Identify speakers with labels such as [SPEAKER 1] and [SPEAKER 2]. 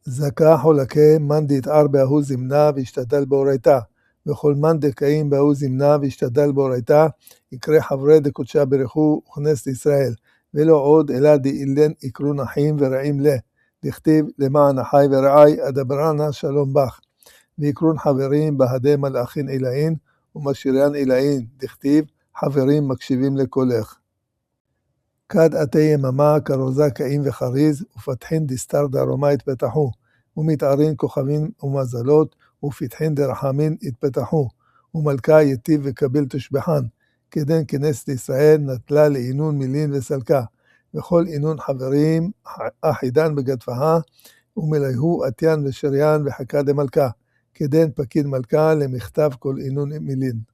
[SPEAKER 1] זכה חולקה מן דתער בהוא זמנה והשתדל באורייתה, וכל מן דקאים בהוא זמנה והשתדל באורייתה, יקרא חברי דקודשה ברכו וכנס לישראל, ולא עוד אלא דאילן יקרו נחים ורעים לה, דכתיב למען אחי ורעי אדברנה שלום בך, ויקרון חברים בהדי מלאכין אלאין ומשריין אלאין, דכתיב חברים מקשיבים לקולך. כד עתי יממה כרוזה קאים וחריז, ופתחין דסתר דרומה התפתחו, ומתארין כוכבים ומזלות, ופתחין דרחמין התפתחו, ומלכה יטיב וקביל תשבחן, כדן כנסת ישראל נטלה לעינון מילין וסלקה, וכל עינון חברים אחידן בגדפها, ומלאהו עטיין ושריין וחכה דמלכה, כדן פקיד מלכה למכתב כל עינון מילין.